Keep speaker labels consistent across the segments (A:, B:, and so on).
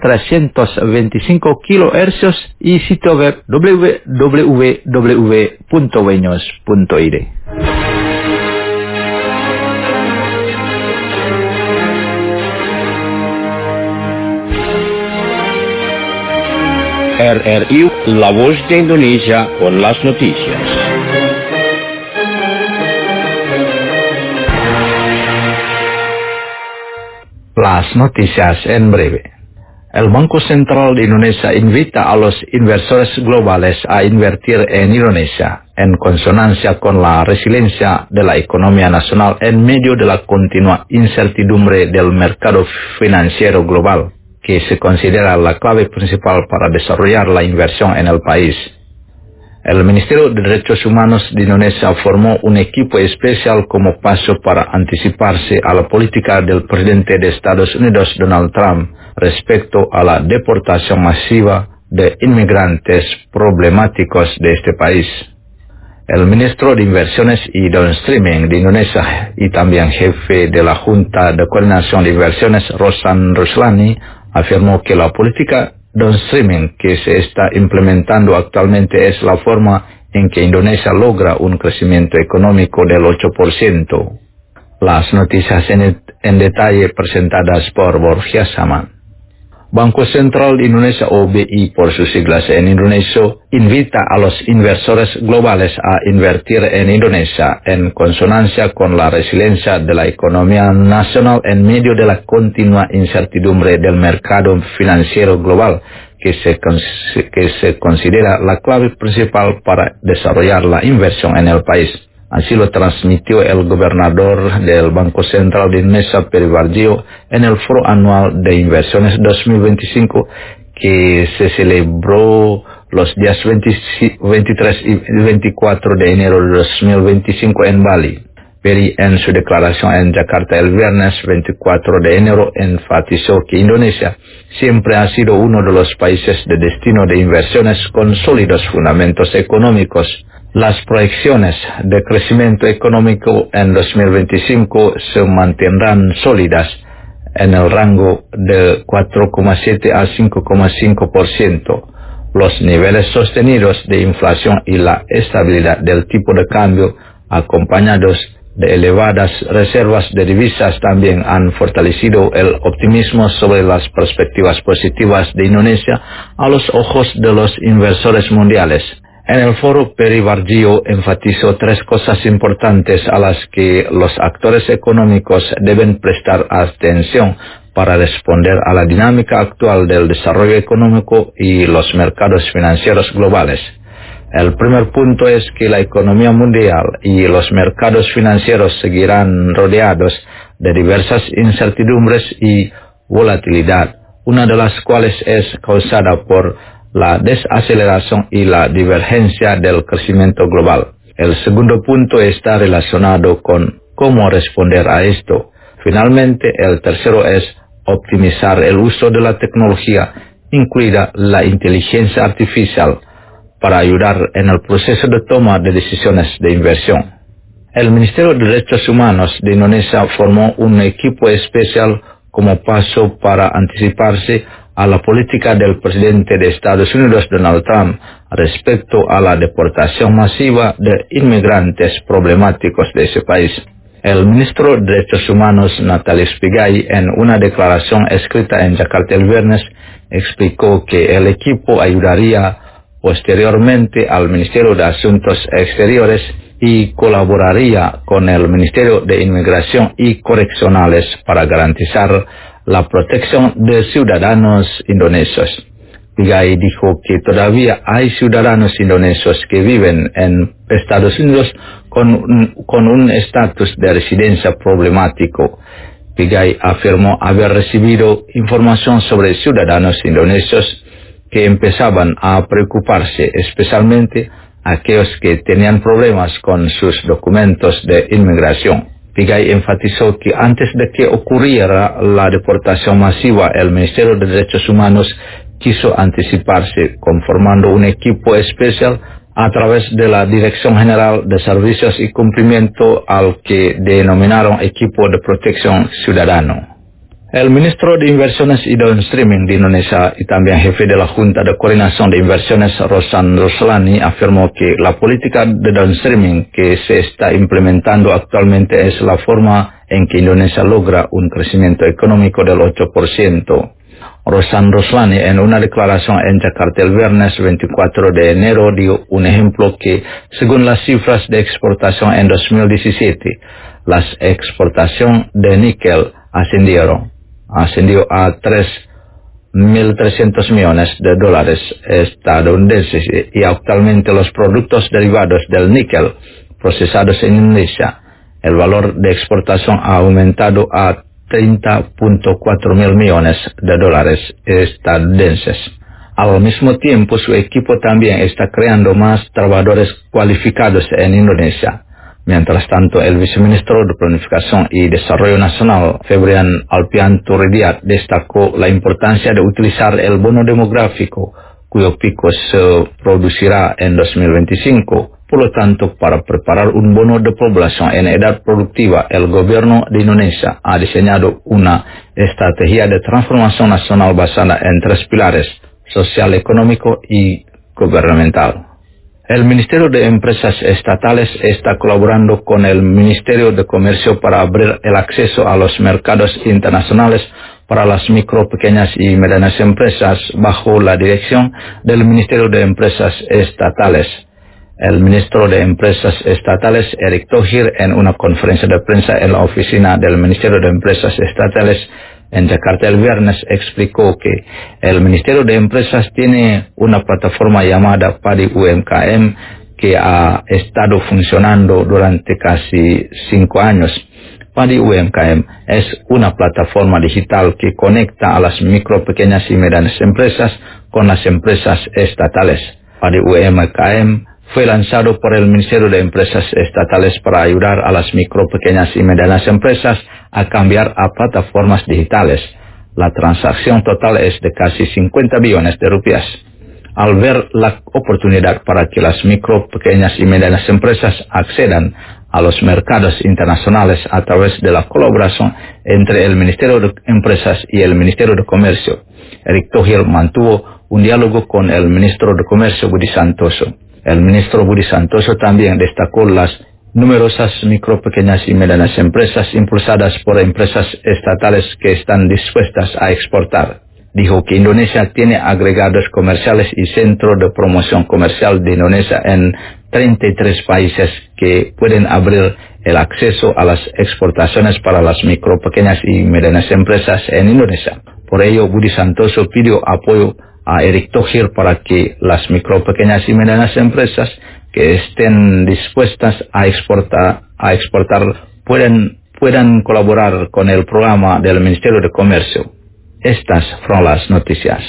A: 325 kHz y sitio web www.weños.id.
B: RRI, la voz de Indonesia con las noticias.
A: Las noticias en breve. El Banco Central de Indonesia invita a los inversores globales a invertir en Indonesia, en consonancia con la resiliencia de la economía nacional en medio de la continua incertidumbre del mercado financiero global, que se considera la clave principal para desarrollar la inversión en el país. El Ministerio de Derechos Humanos de Indonesia formó un equipo especial como paso para anticiparse a la política del presidente de Estados Unidos, Donald Trump, respecto a la deportación masiva de inmigrantes problemáticos de este país. El ministro de Inversiones y Downstreaming de Indonesia y también jefe de la Junta de Coordinación de Inversiones, Rosan Ruslani, afirmó que la política downstreaming que se está implementando actualmente es la forma en que Indonesia logra un crecimiento económico del 8%. Las noticias en detalle presentadas por Borja Saman. Banco Central de Indonesia, o BI por sus siglas en indonesio, invita a los inversores globales a invertir en Indonesia en consonancia con la resiliencia de la economía nacional en medio de la continua incertidumbre del mercado financiero global, que se considera la clave principal para desarrollar la inversión en el país. Así lo transmitió el gobernador del Banco Central de Indonesia, Peri Warjio, en el Foro Anual de Inversiones 2025 que se celebró los días 23 y 24 de enero de 2025 en Bali. Peri, en su declaración en Jakarta el viernes 24 de enero, enfatizó que Indonesia siempre ha sido uno de los países de destino de inversiones con sólidos fundamentos económicos. Las proyecciones de crecimiento económico en 2025 se mantendrán sólidas en el rango de 4,7 a 5,5%. Los niveles sostenidos de inflación y la estabilidad del tipo de cambio, acompañados de elevadas reservas de divisas, también han fortalecido el optimismo sobre las perspectivas positivas de Indonesia a los ojos de los inversores mundiales. En el foro, Peri Warjio enfatizó tres cosas importantes a las que los actores económicos deben prestar atención para responder a la dinámica actual del desarrollo económico y los mercados financieros globales. El primer punto es que la economía mundial y los mercados financieros seguirán rodeados de diversas incertidumbres y volatilidad, una de las cuales es causada por la desaceleración y la divergencia del crecimiento global. El segundo punto está relacionado con cómo responder a esto. Finalmente, el tercero es optimizar el uso de la tecnología, incluida la inteligencia artificial, para ayudar en el proceso de toma de decisiones de inversión. El Ministerio de Derechos Humanos de Indonesia formó un equipo especial como paso para anticiparse a la política del presidente de Estados Unidos, Donald Trump, respecto a la deportación masiva de inmigrantes problemáticos de ese país. El ministro de Derechos Humanos, Natalius Pigai, en una declaración escrita en Jakarta el viernes, explicó que el equipo ayudaría posteriormente al Ministerio de Asuntos Exteriores y colaboraría con el Ministerio de Inmigración y Correccionales para garantizar la protección de ciudadanos indonesios. Pigai dijo que todavía hay ciudadanos indonesios que viven en Estados Unidos con un estatus de residencia problemático. Pigai afirmó haber recibido información sobre ciudadanos indonesios que empezaban a preocuparse, especialmente aquellos que tenían problemas con sus documentos de inmigración. Pigai enfatizó que antes de que ocurriera la deportación masiva, el Ministerio de Derechos Humanos quiso anticiparse conformando un equipo especial a través de la Dirección General de Servicios y Cumplimiento, al que denominaron Equipo de Protección Ciudadano. El ministro de Inversiones y Downstreaming de Indonesia y también jefe de la Junta de Coordinación de Inversiones, Rosan Roslani, afirmó que la política de downstreaming que se está implementando actualmente es la forma en que Indonesia logra un crecimiento económico del 8%. Rosan Roslani, en una declaración en Jakarta el viernes 24 de enero, dio un ejemplo que, según las cifras de exportación en 2017, las exportaciones de níquel ascendió a 3.300 millones de dólares estadounidenses y actualmente los productos derivados del níquel procesados en Indonesia, el valor de exportación ha aumentado a 30.4 mil millones de dólares estadounidenses. Al mismo tiempo, su equipo también está creando más trabajadores cualificados en Indonesia. Mientras tanto, el viceministro de Planificación y Desarrollo Nacional, Febrian Alpian Turidiat, destacó la importancia de utilizar el bono demográfico, cuyo pico se producirá en 2025. Por lo tanto, para preparar un bono de población en edad productiva, el gobierno de Indonesia ha diseñado una estrategia de transformación nacional basada en 3 pilares: social, económico y gubernamental. El Ministerio de Empresas Estatales está colaborando con el Ministerio de Comercio para abrir el acceso a los mercados internacionales para las micro, pequeñas y medianas empresas bajo la dirección del Ministerio de Empresas Estatales. El ministro de Empresas Estatales, Erick Thohir, en una conferencia de prensa en la oficina del Ministerio de Empresas Estatales en Jakarta el viernes, explicó que el Ministerio de Empresas tiene una plataforma llamada PADI UMKM que ha estado funcionando durante casi 5 años. PADI UMKM es una plataforma digital que conecta a las micro, pequeñas y medianas empresas con las empresas estatales. PADI UMKM fue lanzado por el Ministerio de Empresas Estatales para ayudar a las micro, pequeñas y medianas empresas a cambiar a plataformas digitales. La transacción total es de casi 50 billones de rupias. Al ver la oportunidad para que las micro, pequeñas y medianas empresas accedan a los mercados internacionales a través de la colaboración entre el Ministerio de Empresas y el Ministerio de Comercio, Erick Thohir mantuvo un diálogo con el ministro de Comercio, Budi Santoso. El ministro Budi Santoso también destacó las numerosas micro, pequeñas y medianas empresas impulsadas por empresas estatales que están dispuestas a exportar. Dijo que Indonesia tiene agregados comerciales y centro de promoción comercial de Indonesia en 33 países que pueden abrir el acceso a las exportaciones para las micro, pequeñas y medianas empresas en Indonesia. Por ello, Budi Santoso pidió apoyo a Erick Thohir para que las micro, pequeñas y medianas empresas que estén dispuestas a exportar puedan colaborar con el programa del Ministerio de Comercio. Estas fueron las noticias.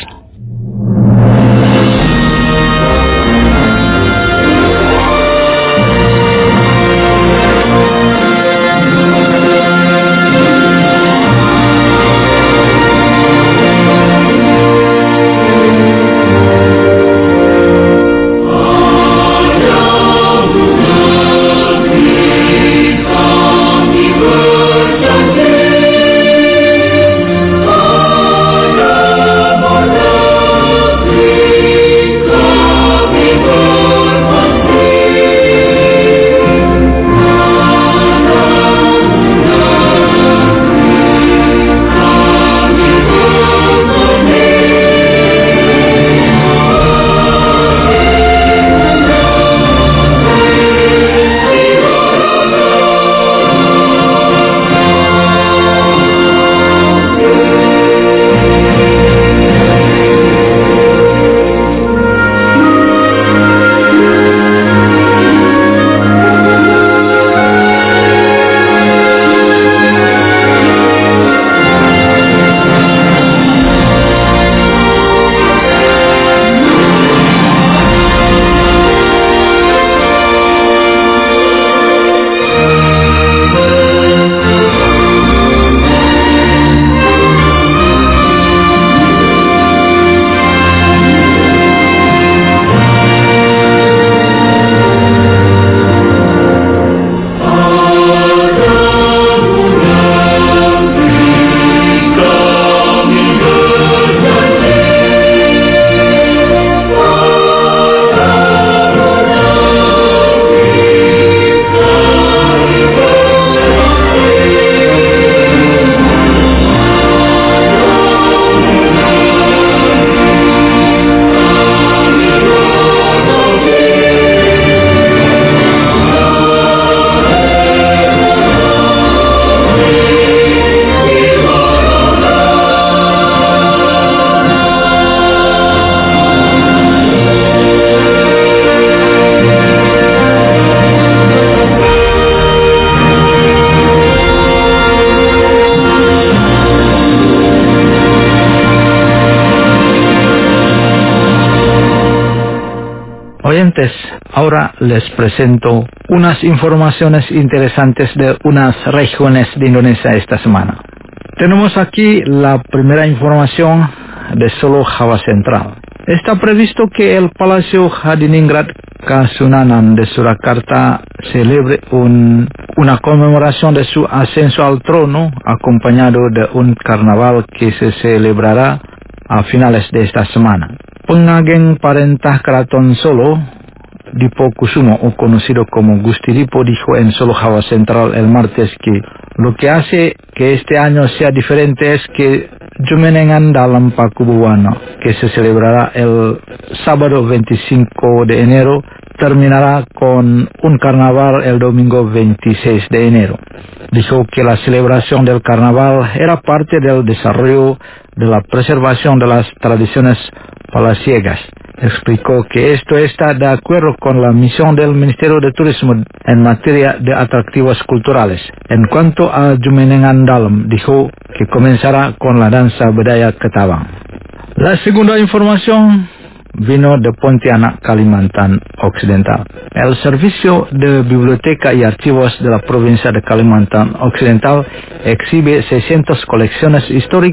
A: antes, ahora les presento unas informaciones interesantes de unas regiones de Indonesia esta semana. Tenemos aquí la primera información de Solo, Java Central. Está previsto que el Palacio Hadiningrat Kasunanan de Surakarta celebre una conmemoración de su ascenso al trono, acompañado de un carnaval que se celebrará a finales de esta semana. Pengageng Parentah Keraton Solo, Dipo Kusumo, o conocido como Gusti Dipo, dijo en Solo, Java Central el martes que lo que hace que este año sea diferente es que Jumenengan dalam Pakubuwana, que se celebrará el sábado 25 de enero, terminará con un carnaval el domingo 26 de enero. Dijo que la celebración del carnaval era parte del desarrollo de la preservación de las tradiciones palaciegas. Explicó que esto está de acuerdo con la misión del Ministerio de Turismo en materia de atractivos culturales. En cuanto a Jumenengan Dalam, dijo que comenzará con la danza budaya Ketabang. La segunda información vino de Pontianak, Kalimantan Occidental. El Servicio de Biblioteca y Archivos de la provincia de Kalimantan Occidental exhibe 600 colecciones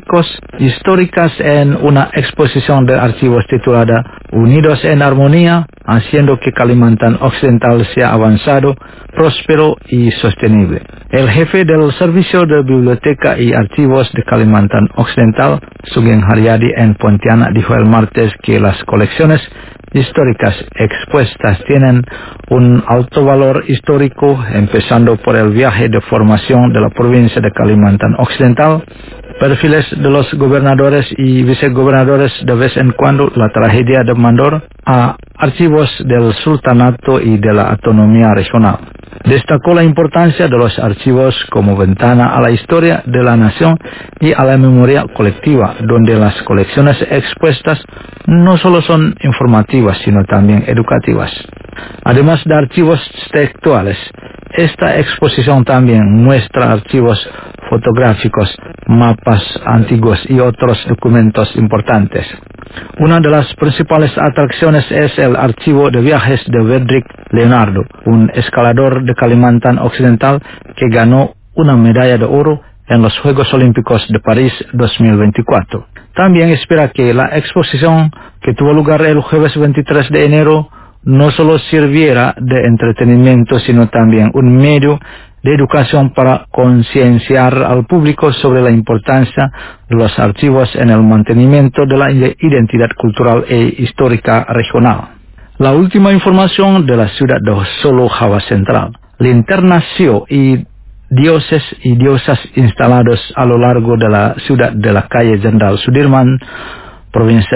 A: históricas en una exposición de archivos titulada Unidos en Armonía, haciendo que Kalimantan Occidental sea avanzado, próspero y sostenible. El jefe del Servicio de Biblioteca y Archivos de Kalimantan Occidental, Sugeng Haryadi, en Pontianak, dijo el martes que las colecciones históricas expuestas tienen un alto valor histórico, empezando por el viaje de formación de la provincia de Kalimantan Occidental, perfiles de los gobernadores y vicegobernadores de vez en cuando, la tragedia de Mandor, a archivos del sultanato y de la autonomía regional. Destacó la importancia de los archivos como ventana a la historia de la nación y a la memoria colectiva, donde las colecciones expuestas no solo son informativas, sino también educativas. Además de archivos textuales, esta exposición también muestra archivos fotográficos, mapas antiguos y otros documentos importantes. Una de las principales atracciones es el archivo de viajes de Wedrick Leonardo, un escalador de Kalimantan Occidental que ganó una medalla de oro en los Juegos Olímpicos de París 2024. También espera que la exposición que tuvo lugar el jueves 23 de enero no solo sirviera de entretenimiento, sino también un medio de educación para concienciar al público sobre la importancia de los archivos en el mantenimiento de la identidad cultural e histórica regional. La última información de la ciudad de Solo, Java Central. Linternas Sio y dioses y diosas instalados a lo largo de la ciudad de la calle Jenderal Sudirman, provincia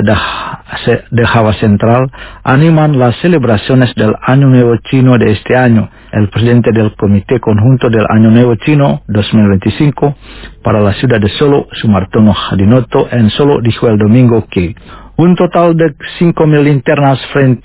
A: de Java Central, animan las celebraciones del Año Nuevo Chino de este año. El presidente del Comité Conjunto del Año Nuevo Chino 2025 para la ciudad de Solo, Sumartono Hadinoto, en Solo, dijo el domingo que un total de 5.000 linternas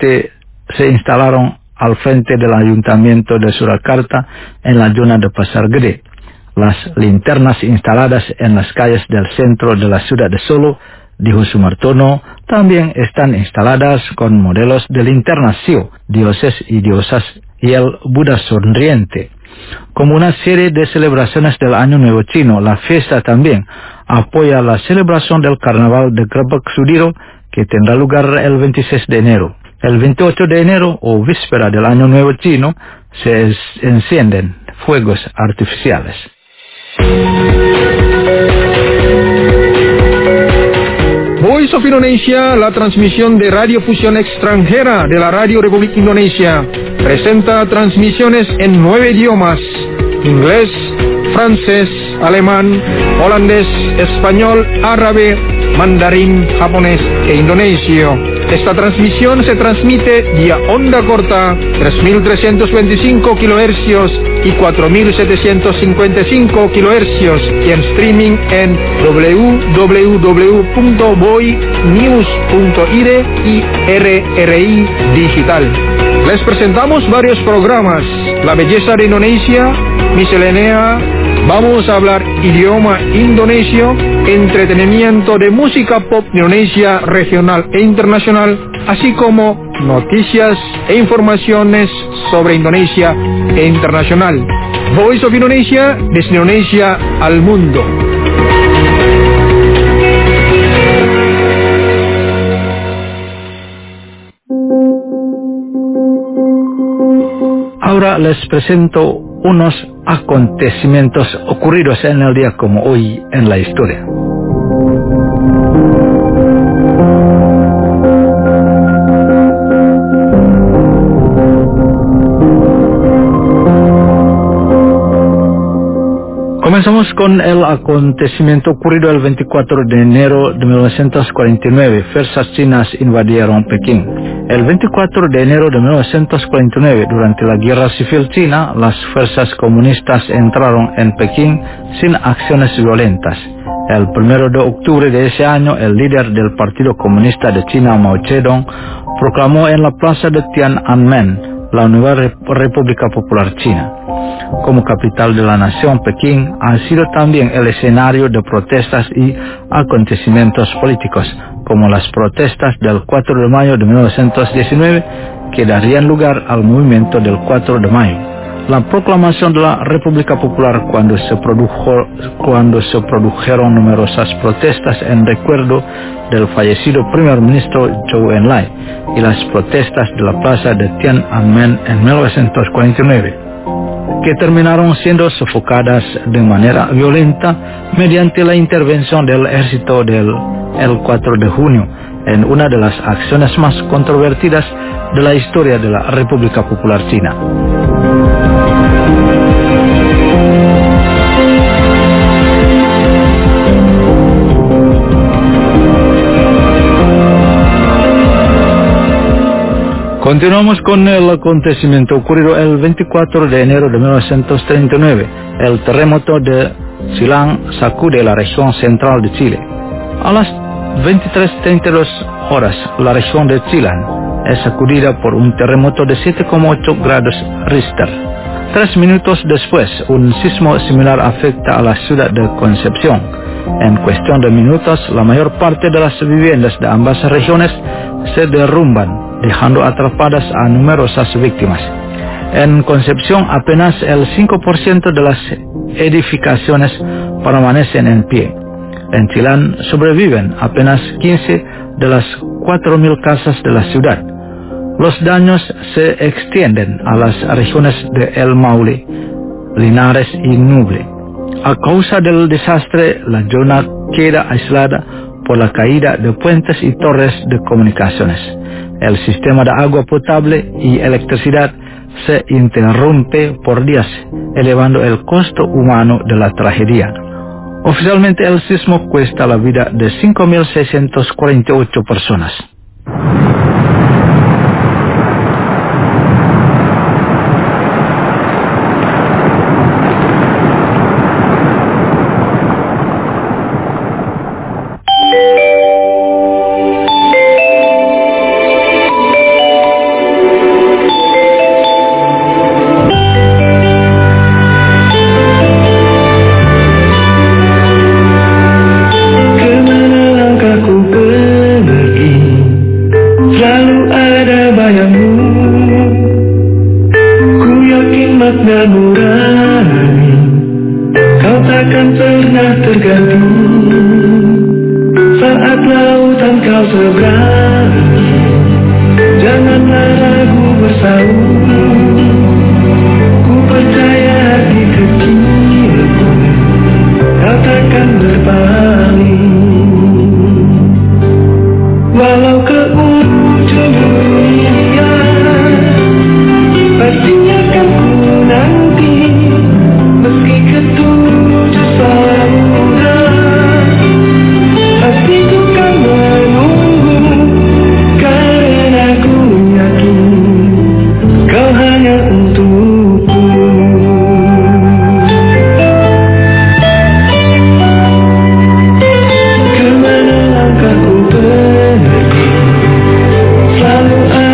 A: se instalaron al frente del Ayuntamiento de Surakarta en la zona de Pasar Gede. Las linternas instaladas en las calles del centro de la ciudad de Solo, dijo Sumartono, también están instaladas con modelos de linternas Sio, dioses y diosas, y el Buda sonriente. Como una serie de celebraciones del Año Nuevo Chino, la fiesta también apoya la celebración del Carnaval de Grebek Sudiro, que tendrá lugar el 26 de enero. El 28 de enero, o víspera del Año Nuevo Chino, se encienden fuegos artificiales.
C: Voice of Indonesia, la transmisión de radiofusión extranjera de la Radio Republik Indonesia, presenta transmisiones en 9 idiomas: inglés, francés, alemán, holandés, español, árabe, mandarín, japonés e indonesio. Esta transmisión se transmite vía onda corta 3.325 kHz y 4.755 kHz y en streaming en www.boynews.id y RRI Digital. Les presentamos varios programas: La Belleza de Indonesia, Miscelánea, Vamos a hablar idioma indonesio, entretenimiento de música pop Indonesia regional e internacional, así como noticias e informaciones sobre Indonesia e internacional. Voice of Indonesia, desde Indonesia al mundo.
A: Ahora les presento unos acontecimientos ocurridos en el día como hoy en la historia. Comenzamos con el acontecimiento ocurrido el 24 de enero de 1949. Fuerzas chinas invadieron Pekín. El 24 de enero de 1949, durante la Guerra Civil China, las fuerzas comunistas entraron en Pekín sin acciones violentas. El 1 de octubre de ese año, el líder del Partido Comunista de China, Mao Zedong, proclamó en la plaza de Tiananmen la nueva República Popular China. Como capital de la nación, Pekín ha sido también el escenario de protestas y acontecimientos políticos, como las protestas del 4 de mayo de 1919, que darían lugar al movimiento del 4 de mayo. La proclamación de la República Popular, cuando se produjeron numerosas protestas en recuerdo del fallecido primer ministro Zhou Enlai, y las protestas de la plaza de Tiananmen en 1949, que terminaron siendo sofocadas de manera violenta mediante la intervención del ejército el 4 de junio, en una de las acciones más controvertidas de la historia de la República Popular China. Continuamos con el acontecimiento ocurrido el 24 de enero de 1939. El terremoto de Chilang sacude la región central de Chile. A las 23:32 horas, la región de Chilang es sacudida por un terremoto de 7,8 grados Richter. 3 minutos después, un sismo similar afecta a la ciudad de Concepción. En cuestión de minutos, la mayor parte de las viviendas de ambas regiones se derrumban, dejando atrapadas a numerosas víctimas. En Concepción, apenas el 5% de las edificaciones permanecen en pie. En Chilán sobreviven apenas 15 de las 4.000 casas de la ciudad. Los daños se extienden a las regiones de El Maule, Linares y Ñuble. A causa del desastre, la zona queda aislada por la caída de puentes y torres de comunicaciones. El sistema de agua potable y electricidad se interrumpe por días, elevando el costo humano de la tragedia. Oficialmente, el sismo cuesta la vida de 5.648 personas.
D: Selalu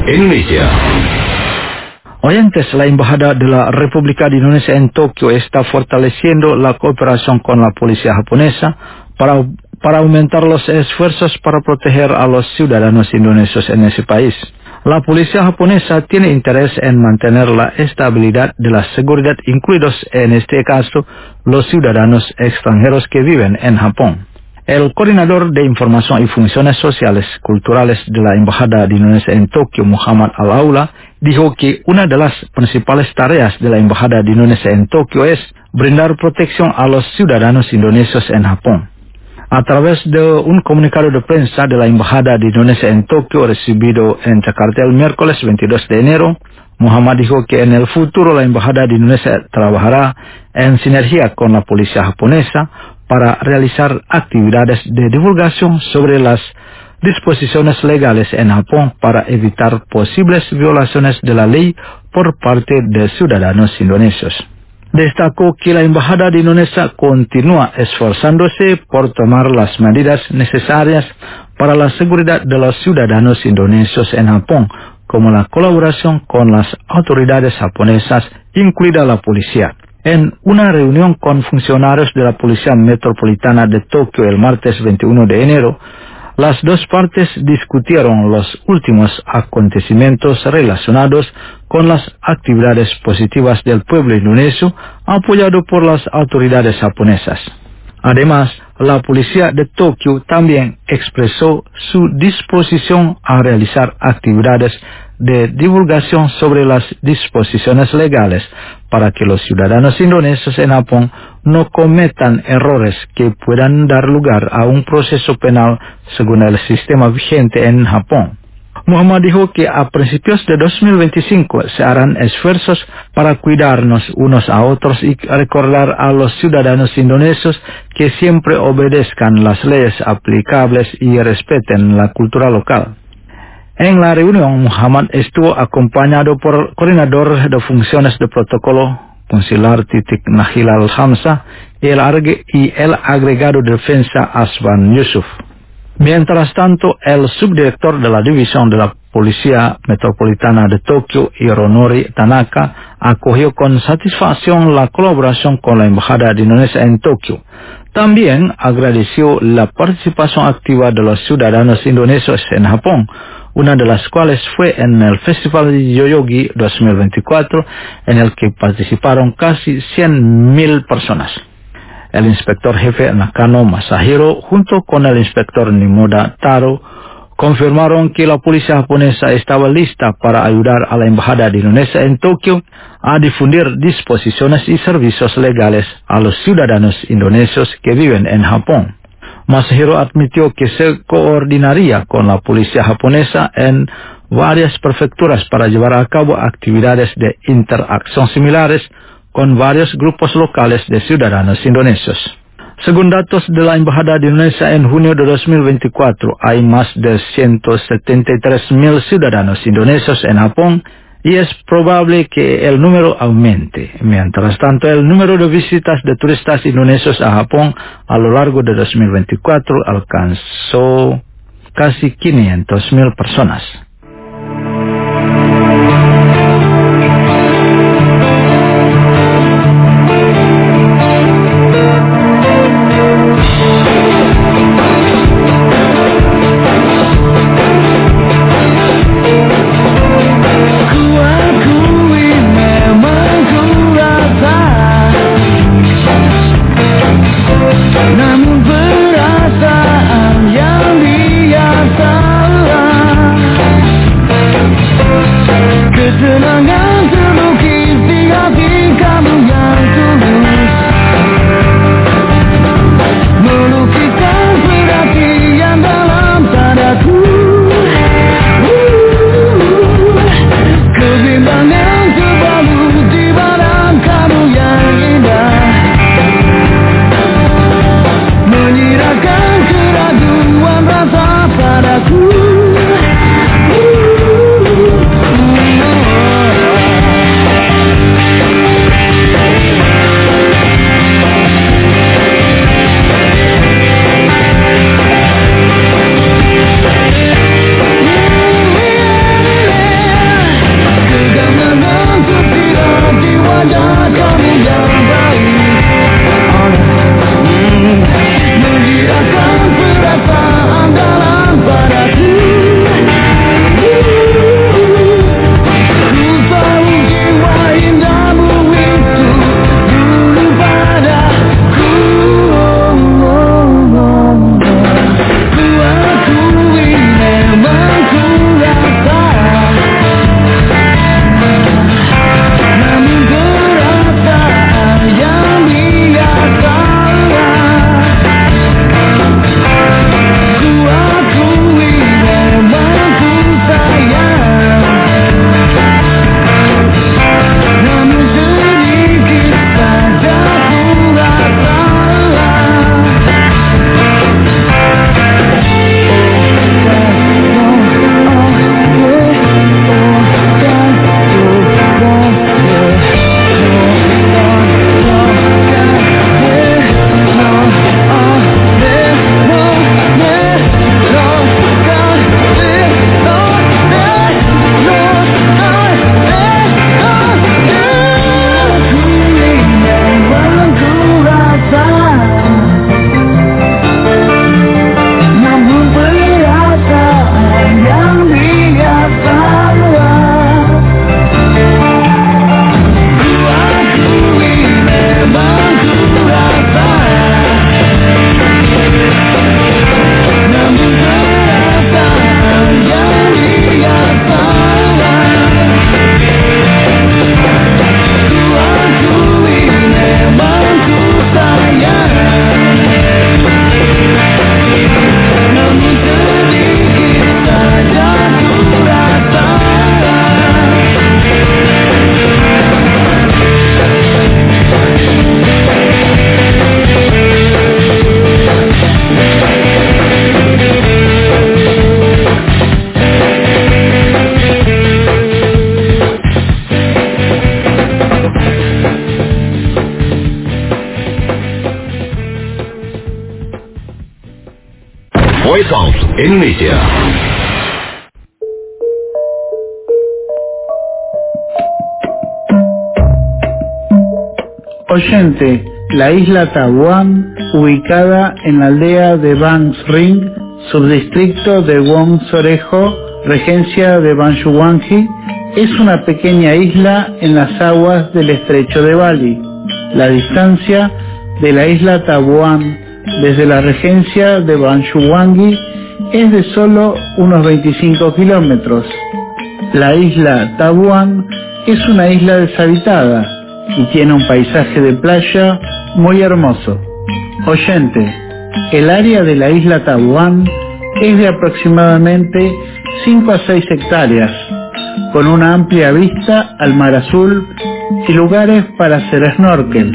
B: Indonesia.
A: Oyentes, la Embajada de la República de Indonesia en Tokio está fortaleciendo la cooperación con la policía japonesa para aumentar los esfuerzos para proteger a los ciudadanos indonesios en ese país. La policía japonesa tiene interés en mantener la estabilidad de la seguridad, incluidos en este caso los ciudadanos extranjeros que viven en Japón. El coordinador de Información y Funciones Sociales Culturales de la Embajada de Indonesia en Tokio, Muhammad Al-Aula, dijo que una de las principales tareas de la Embajada de Indonesia en Tokio es brindar protección a los ciudadanos indonesios en Japón. A través de un comunicado de prensa de la Embajada de Indonesia en Tokio recibido en Jakarta el miércoles 22 de enero, Muhammad dijo que en el futuro la Embajada de Indonesia trabajará en sinergia con la policía japonesa para realizar actividades de divulgación sobre las disposiciones legales en Japón para evitar posibles violaciones de la ley por parte de ciudadanos indonesios. Destacó que la Embajada de Indonesia continúa esforzándose por tomar las medidas necesarias para la seguridad de los ciudadanos indonesios en Japón, como la colaboración con las autoridades japonesas, incluida la policía. En una reunión con funcionarios de la Policía Metropolitana de Tokio el martes 21 de enero, las dos partes discutieron los últimos acontecimientos relacionados con las actividades positivas del pueblo indonesio apoyado por las autoridades japonesas. Además, la policía de Tokio también expresó su disposición a realizar actividades de divulgación sobre las disposiciones legales para que los ciudadanos indonesios en Japón no cometan errores que puedan dar lugar a un proceso penal según el sistema vigente en Japón. Muhammad dijo que a principios de 2025 se harán esfuerzos para cuidarnos unos a otros y recordar a los ciudadanos indonesios que siempre obedezcan las leyes aplicables y respeten la cultura local. En la reunión, Muhammad estuvo acompañado por el coordinador de funciones de protocolo consular Titik Nahilal Hamzah y el agregado de defensa Aswan Yusuf. Mientras tanto, el subdirector de la División de la Policía Metropolitana de Tokio, Hironori Tanaka, acogió con satisfacción la colaboración con la Embajada de Indonesia en Tokio. También agradeció la participación activa de los ciudadanos indonesios en Japón, una de las cuales fue en el Festival de Yoyogi 2024, en el que participaron casi 100,000 personas. El inspector jefe Nakano Masahiro, junto con el inspector Nimoda Taro, confirmaron que la policía japonesa estaba lista para ayudar a la Embajada de Indonesia en Tokio a difundir disposiciones y servicios legales a los ciudadanos indonesios que viven en Japón. Masahiro admitió que se coordinaría con la policía japonesa en varias prefecturas para llevar a cabo actividades de interacción similares con varios grupos locales de ciudadanos indonesios. Según datos de la Embajada de Indonesia en junio de 2024, hay más de 173,000 ciudadanos indonesios en Japón y es probable que el número aumente. Mientras tanto, el número de visitas de turistas indonesios a Japón a lo largo de 2024 alcanzó casi 500,000 personas.
B: Indonesia.
D: Oyente, la isla Taiwán, ubicada en la aldea de Ban Ring, subdistrito de Wong Sorejo, regencia de Banshuwangi, es una pequeña isla en las aguas del estrecho de Bali. La distancia de la isla Taiwán desde la regencia de Banshuwangi es de solo unos 25 kilómetros. La isla Taiwán es una isla deshabitada y tiene un paisaje de playa muy hermoso. Oyente, el área de la isla Taiwán es de aproximadamente 5 a 6 hectáreas, con una amplia vista al mar azul y lugares para hacer snorkel.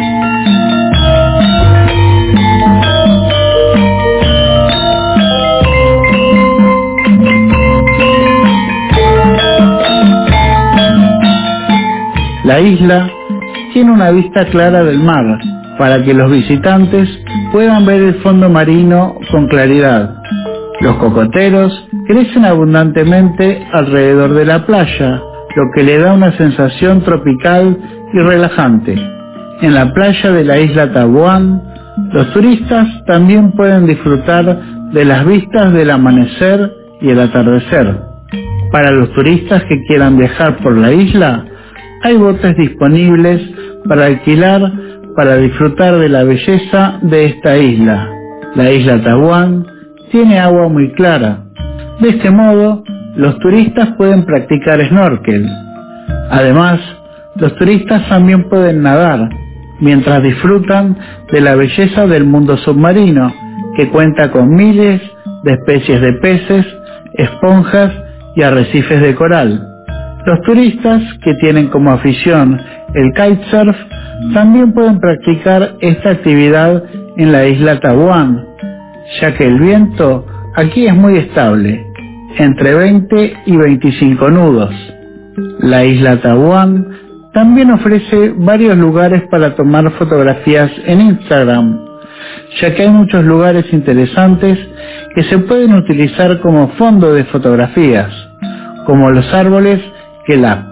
D: La isla tiene una vista clara del mar, para que los visitantes puedan ver el fondo marino con claridad. Los cocoteros crecen abundantemente alrededor de la playa, lo que le da una sensación tropical y relajante. En la playa de la isla Taiwán, los turistas también pueden disfrutar de las vistas del amanecer y el atardecer. Para los turistas que quieran viajar por la isla, hay botes disponibles para alquilar para disfrutar de la belleza de esta isla. La isla Taiwán tiene agua muy clara. De este modo, los turistas pueden practicar snorkel. Además, los turistas también pueden nadar, mientras disfrutan de la belleza del mundo submarino, que cuenta con miles de especies de peces, esponjas y arrecifes de coral. Los turistas que tienen como afición el kitesurf también pueden practicar esta actividad en la isla Taiwán, ya que el viento aquí es muy estable, entre 20 y 25 nudos. La isla Taiwán también ofrece varios lugares para tomar fotografías en Instagram, ya que hay muchos lugares interesantes que se pueden utilizar como fondo de fotografías, como los árboles Kelap.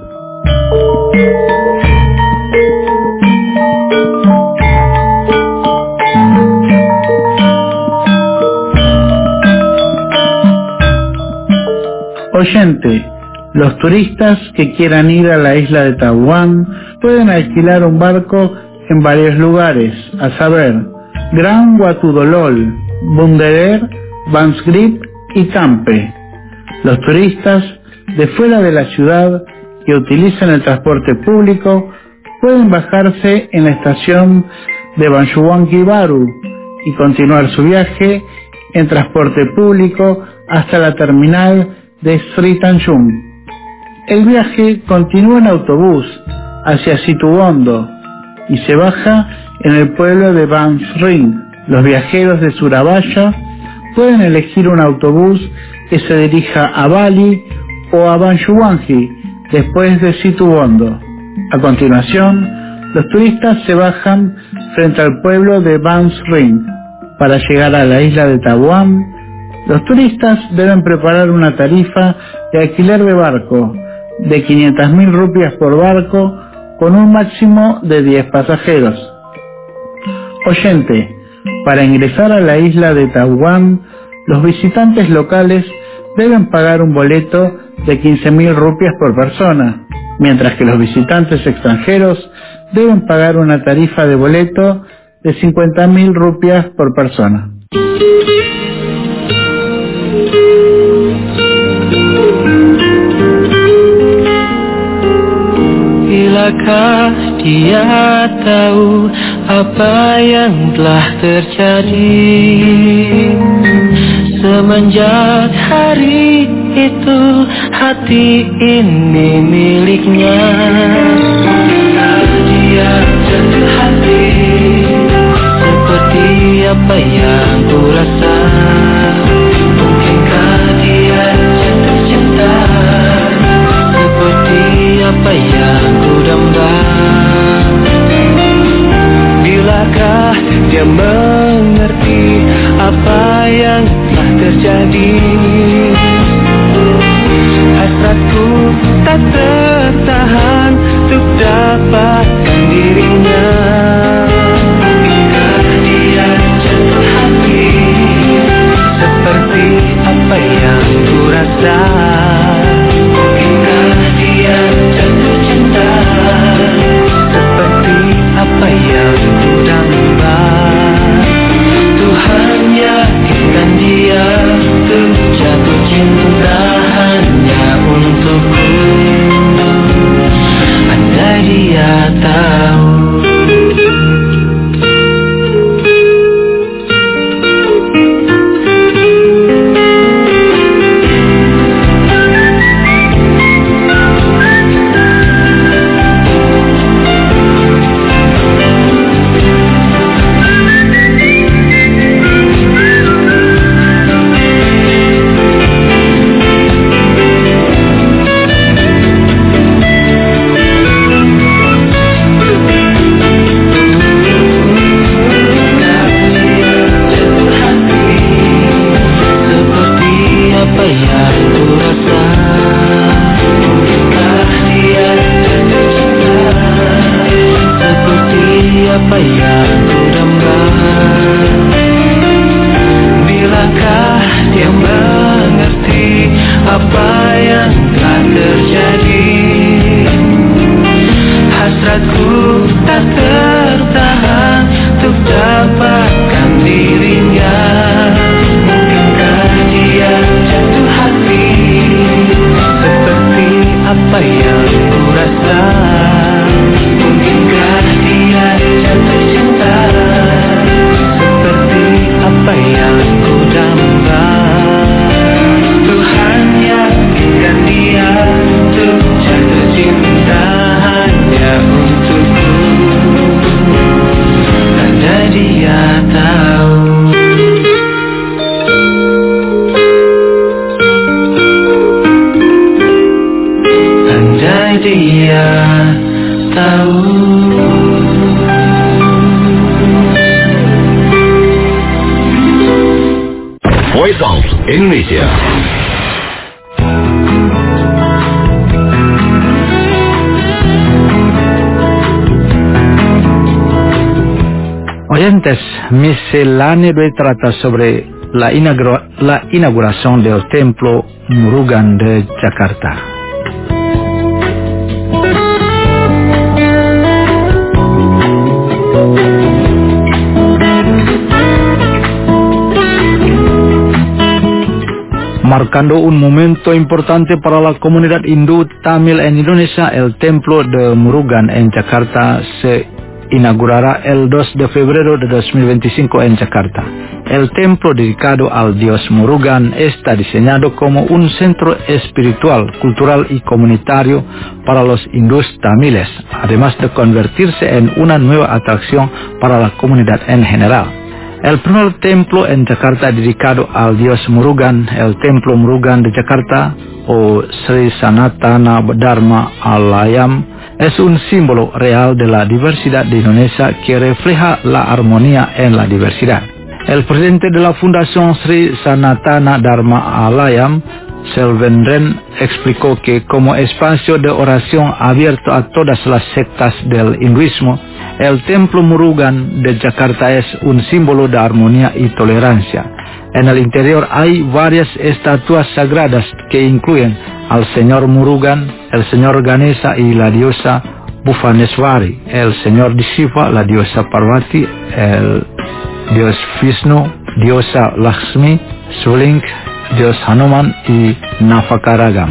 D: Oyente, los turistas que quieran ir a la isla de Taiwán pueden alquilar un barco en varios lugares, a saber, Gran Watudolol, Bunderer, Bansgrip y Campe. Los turistas de fuera de la ciudad que utilizan el transporte público pueden bajarse en la estación de Banshuwangi Baru y continuar su viaje en transporte público hasta la terminal de Sri Tanjung. El viaje continúa en autobús hacia Situbondo y se baja en el pueblo de Ban Ring. Los viajeros de Surabaya pueden elegir un autobús que se dirija a Bali o a Banshuwangi después de Situbondo. A continuación, los turistas se bajan frente al pueblo de Ban Ring. Para llegar a la isla de Taiwán, los turistas deben preparar una tarifa de alquiler de barco de 500.000 rupias por barco con un máximo de 10 pasajeros. Oyente, para ingresar a la isla de Taiwán, los visitantes locales deben pagar un boleto de 15.000 rupias por persona, mientras que los visitantes extranjeros deben pagar una tarifa de boleto de 50.000 rupias por persona.
E: Bilakah dia tahu apa yang telah terjadi semenjak hari itu hati ini miliknya. Dia jatuh hati seperti apa yang ku rasa. Mungkinkah dia jatuh cinta seperti apa yang ku damba. Bilakah dia mengerti apa yang telah terjadi. Hasratku tak tertahan untuk dapatkan dirinya. Mungkinkah dia jatuh hati seperti apa yang ku rasa? Mungkinkah dia jatuh cinta seperti apa yang ku damba? Tuhan yakinkan dia untuk jatuh cinta hanya untukku. Andai dia tahu.
B: Voice of Indonesia.
A: Oyentes, misceláneo trata sobre la inauguración del Templo Murugan de Jakarta. Marcando un momento importante para la comunidad hindú tamil en Indonesia, el Templo de Murugan en Jakarta se inaugurará el 2 de febrero de 2025 en Jakarta. El templo dedicado al dios Murugan está diseñado como un centro espiritual, cultural y comunitario para los hindús tamiles, además de convertirse en una nueva atracción para la comunidad en general. El primer templo en Jakarta dedicado al dios Murugan, el Templo Murugan de Jakarta, o Sri Sanatana Dharma Alayam, es un símbolo real de la diversidad de Indonesia que refleja la armonía en la diversidad. El presidente de la Fundación Sri Sanatana Dharma Alayam, Selvendren, explicó que como espacio de oración abierto a todas las sectas del hinduismo, el Templo Murugan de Jakarta es un símbolo de armonía y tolerancia. En el interior hay varias estatuas sagradas que incluyen al señor Murugan, el señor Ganesha y la diosa Bhuvaneswari, el señor Shiva, la diosa Parvati, el dios Vishnu, diosa Lakshmi, Suling, dios Hanuman y Navakaragam.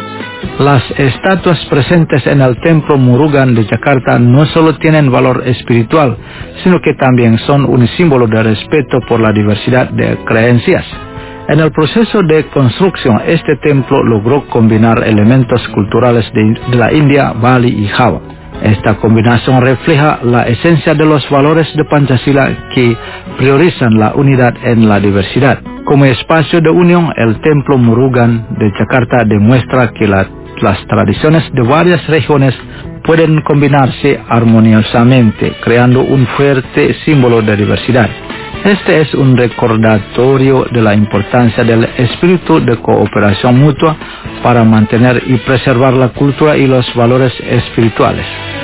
A: Las estatuas presentes en el Templo Murugan de Jakarta no solo tienen valor espiritual, sino que también son un símbolo de respeto por la diversidad de creencias. En el proceso de construcción, este templo logró combinar elementos culturales de la India, Bali y Java. Esta combinación refleja la esencia de los valores de Pancasila que priorizan la unidad en la diversidad. Como espacio de unión, el Templo Murugan de Jakarta demuestra que las tradiciones de varias regiones pueden combinarse armoniosamente, creando un fuerte símbolo de diversidad. Este es un recordatorio de la importancia del espíritu de cooperación mutua para mantener y preservar la cultura y los valores espirituales.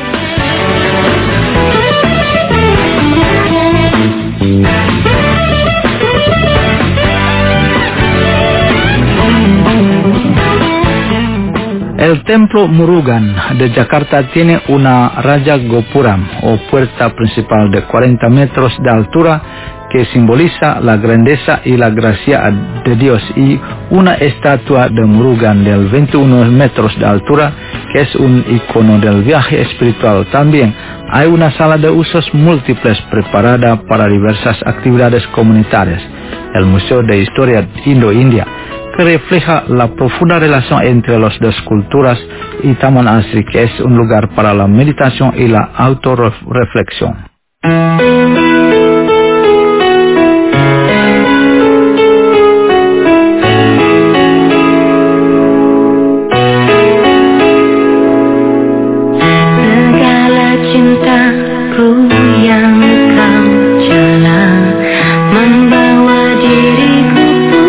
A: El templo Murugan de Jakarta tiene una Raja Gopuram o puerta principal de 40 metros de altura que simboliza la grandeza y la gracia de Dios, y una estatua de Murugan de 21 metros de altura que es un icono del viaje espiritual. También hay una sala de usos múltiples preparada para diversas actividades comunitarias, el Museo de Historia Indo-India, que refleja la profunda relación entre las dos culturas, y Taman Asri, que es un lugar para la meditación y la autorreflexión.
E: Segala cintaku yang kau jalan membawa diriku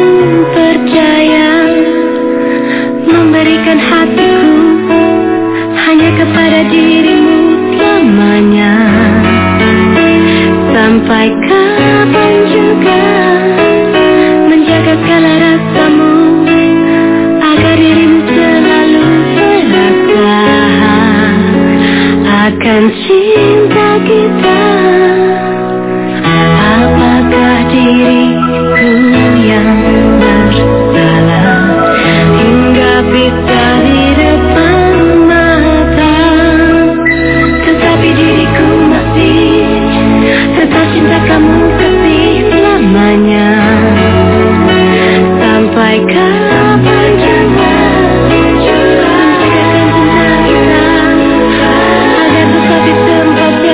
E: memberikan hatiku hanya kepada dirimu selamanya. Sampai kapan juga menjaga segala rasamu agar dirimu selalu merasa akan cinta kita. Apakah diriku yang bersalah hingga bisa di depan mata, tetapi diriku masih tetap cinta kamu kasih selamanya. Sampai kapan juga menjagakan cinta kita agar tetap di tempat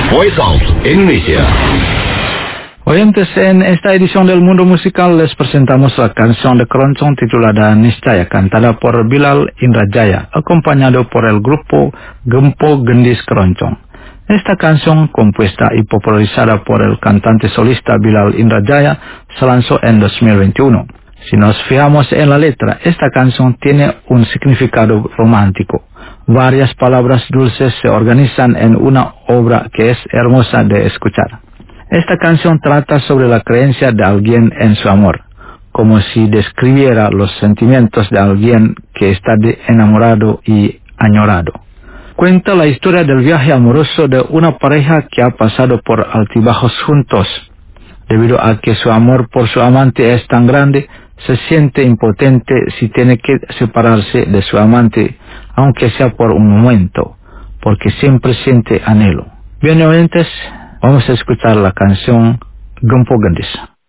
B: Voice of Indonesia.
A: Oyentes, en esta edición del Mundo Musical les presentamos la canción de Keroncong titulada Niscaya, cantada por Bilal Indrajaya, acompañado por el grupo Gempo Gendis Keroncong. Esta canción, compuesta y popularizada por el cantante solista Bilal Indrajaya, se lanzó en 2021. Si nos fijamos en la letra, esta canción tiene un significado romántico. Varias palabras dulces se organizan en una obra que es hermosa de escuchar. Esta canción trata sobre la creencia de alguien en su amor, como si describiera los sentimientos de alguien que está enamorado y añorado. Cuenta la historia del viaje amoroso de una pareja que ha pasado por altibajos juntos. Debido a que su amor por su amante es tan grande, se siente impotente si tiene que separarse de su amante, aunque sea por un momento, porque siempre siente anhelo. Bien, oyentes, vamos a escuchar la canción Gempo Gendis.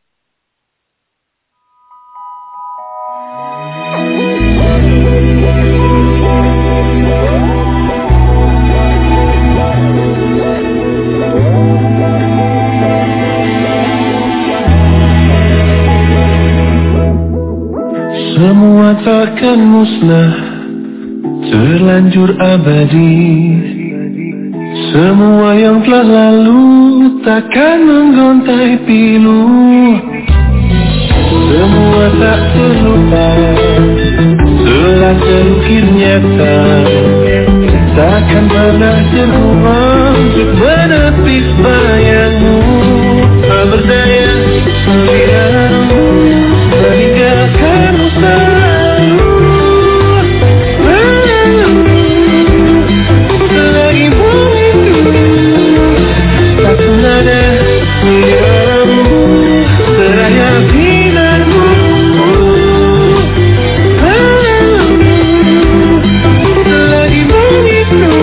F: Semua takkan musnah, terlanjur abadi. Semua yang telah lalu takkan menggontai pilu. Semua tak terlupa, telah terukir nyata. Takkan pernah terulang untuk menepis bayangmu. Tak berdaya melihatmu, meninggalkanmu selalu. Selagi bumi tak pernah ada melihatmu, seraya binarmu. Selagi bumi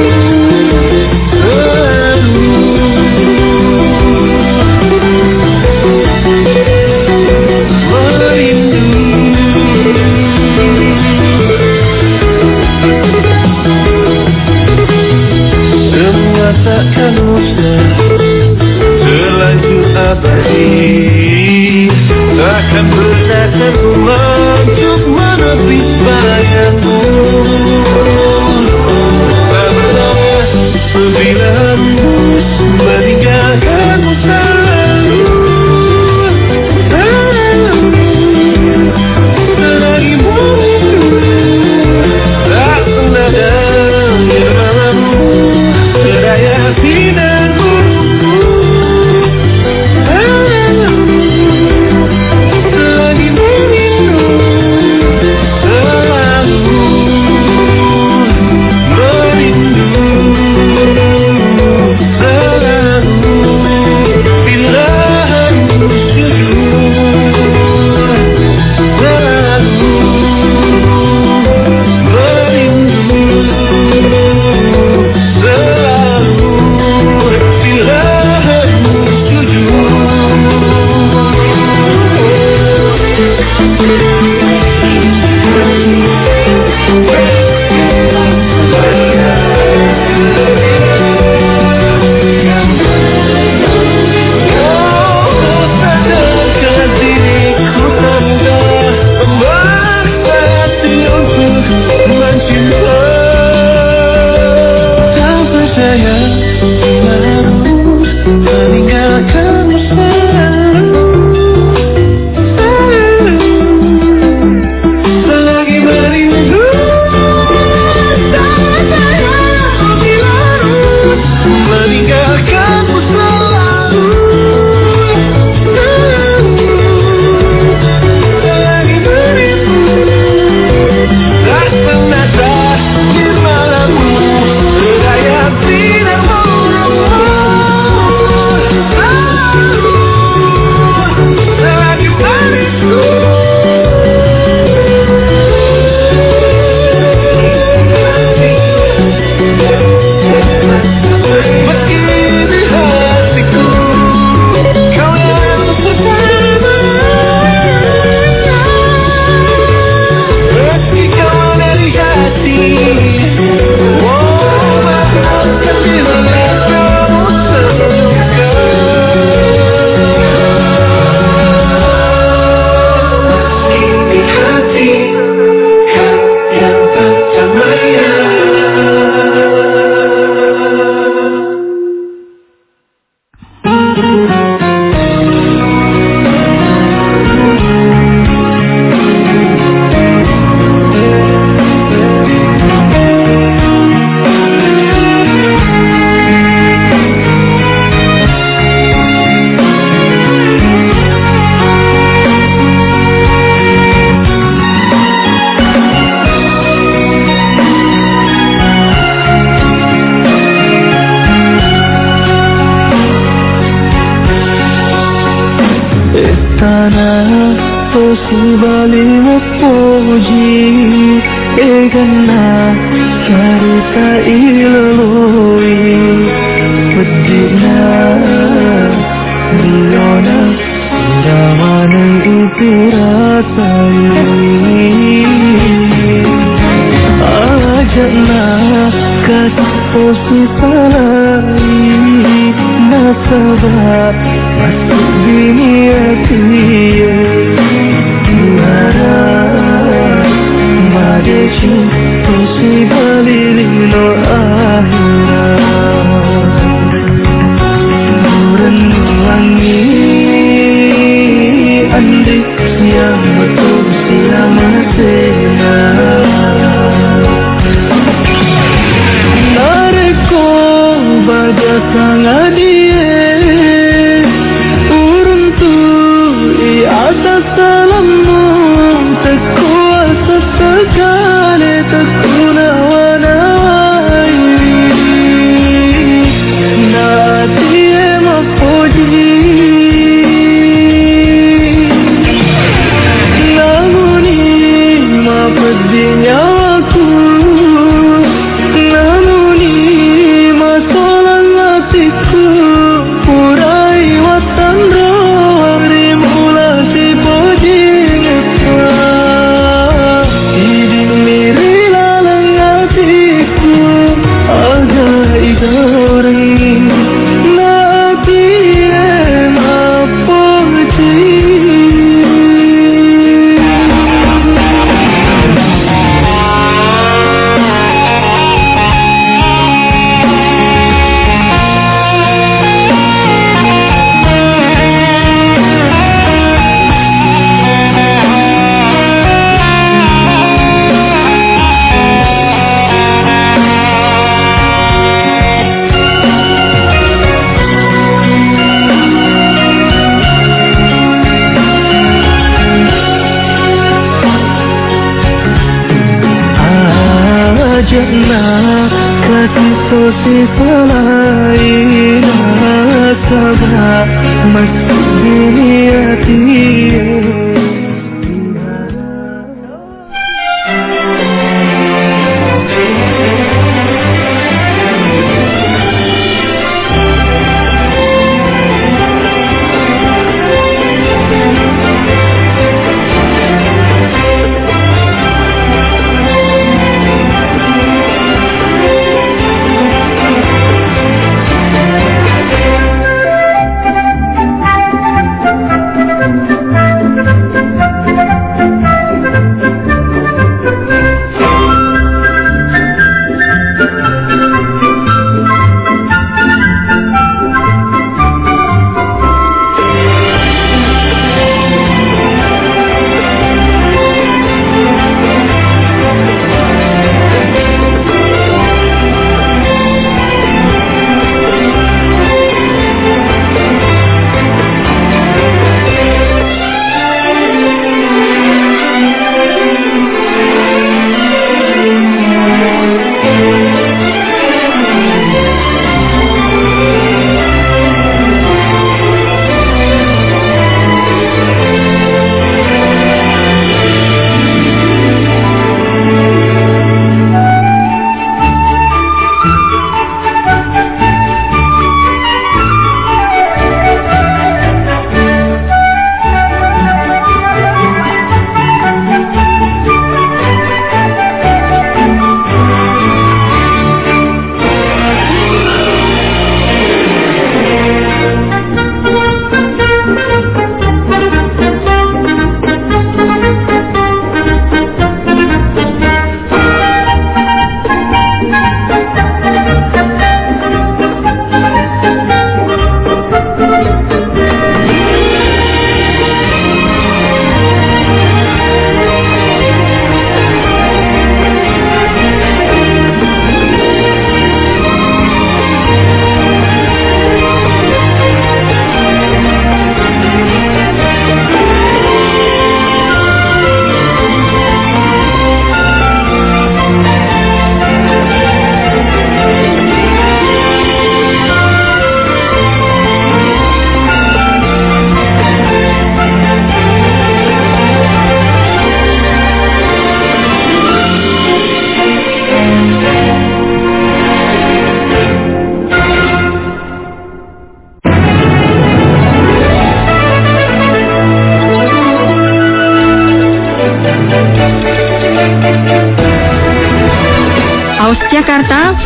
F: takkan musnah, terlanjur abadi. Takkan pernah terulang untuk menepis bayangmu. Tak berdaya pembelaanmu, meninggalkanmu selalu. Selagi bumi tak pernah ada nirmanamu, seraya binarmu. Selagi bumi selalu. Ajana Tosibali Mopoji Egana Karita Ilaloi Pedina Riona Ramana Ipiratai Ajana Tosibali Nasabah Masuk dunia dia Tiara Madeshi Tosibali lino akhirat Merenungi Andi yang betul siang masena Nareko baga sangat dia atas salamu terkuasa segala terkunawanai Nati mapuji Namuni mapedinya aku Namuni masolang hatiku Urai watan rohri mula si pojingnya Idi miri lalang hatiku Agak idoreng Nati mapuji Ajana kasih sosipalai nasabah masuk dunia dia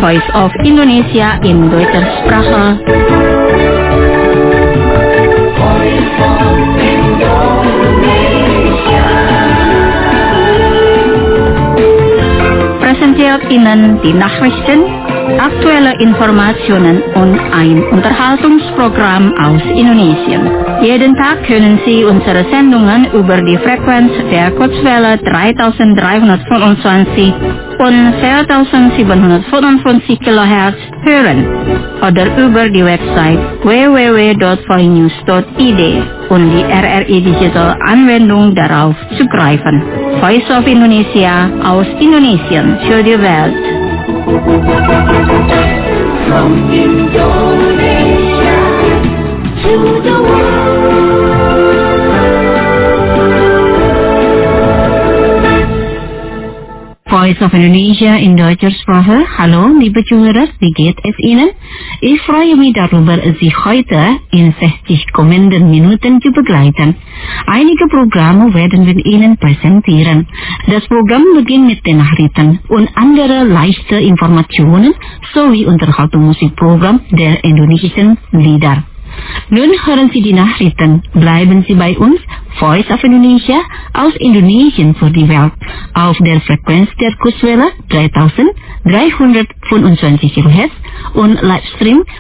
G: Voice of Indonesia in Deutscher Sprache. Präsentiert Ihnen die Nachrichten, aktuelle Informationen und ein Unterhaltungsprogramm aus Indonesien. Jeden Tag können Sie unsere Sendungen über die Frequenz der Kurzwelle 3325 und 4755 kHz hören oder über die Website www.voinews.id und die RRI Digital Anwendung darauf zugreifen. Voice of Indonesia aus Indonesien für die Welt.
E: From Indonesia to the world.
G: Voice of Indonesia in Deutscher Sprache. Hallo, liebe Zuhörer, wie geht es Ihnen? Ich freue mich darüber, Sie heute in 60 kommenden Minuten zu begleiten. Einige Programme werden wir Ihnen präsentieren. Das Programm beginnt mit den Nachrichten und andere leichte Informationen sowie Unterhaltungsmusikprogramm der indonesischen Lieder. Nun hören Sie die Nachrichten. Bleiben Sie bei uns. Voice of Indonesia aus Indonesien für die Welt auf der Frequenz der Kurzwelle 3325 kHz und Livestream